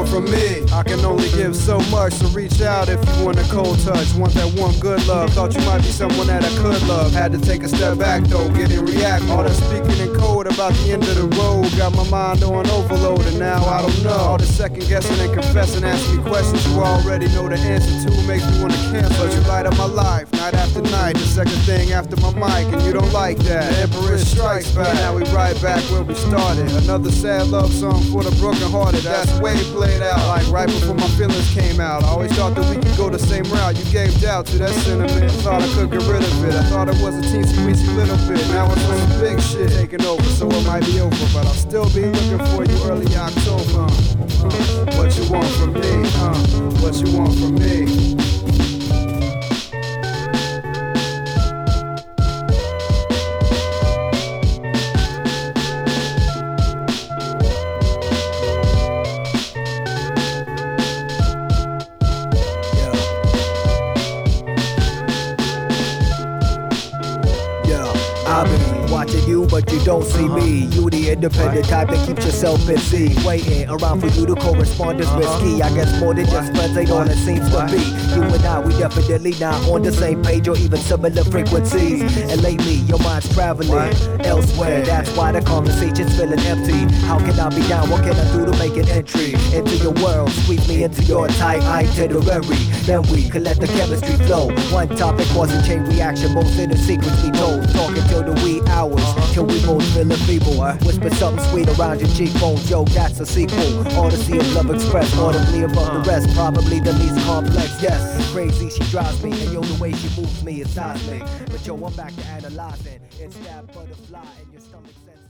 want from me? I can only give so much, so reach out if you want a cold touch. Want that warm good love, thought you might be someone that I could love. Had to take a step back though, getting react. All that speaking in code about the end of the road got my mind on overload, and now I don't know. All the second guessing and confessing, asking me questions you already know the answer to, makes me wanna cancel. But you light up my life, night after night, the second thing after my mic, and you don't like that. The Emperor strikes back, now we right back where we started. Another sad love song for the broken hearted, that's way played out, like right before my feelings came out. I always thought that we could go the same route, you gave doubt to that sentiment. Thought I could get rid of it, I thought it was a teensy-weensy little bit. Now it's on some big shit taking over, so it might be over, but I'll still be looking for you early October. What you want from me? What you want from me? I've been watching you, but you don't see me. You the independent type that keeps yourself busy. Waiting around for you to correspond is risky. I guess more than just friends ain't all it seems to be. You and I, we definitely not on the same page or even similar frequencies. And lately, your mind's traveling elsewhere. That's why the conversation's feeling empty. How can I be down? What can I do to make an entry into your world? Squeeze me into your tight itinerary. Then we can let the chemistry flow. One topic causing chain reaction. Most inner secrets we told. Talking till the wee hours, till we both feel feeble. Whisper something sweet around your cheekbones. Yo, that's a sequel. Odyssey of love expressed, audibly above the rest. Probably the least complex. Yes, crazy she drives me, and yo, the way she moves me is seismic. But yo, I'm back to analyzing. It's that butterfly in your stomach.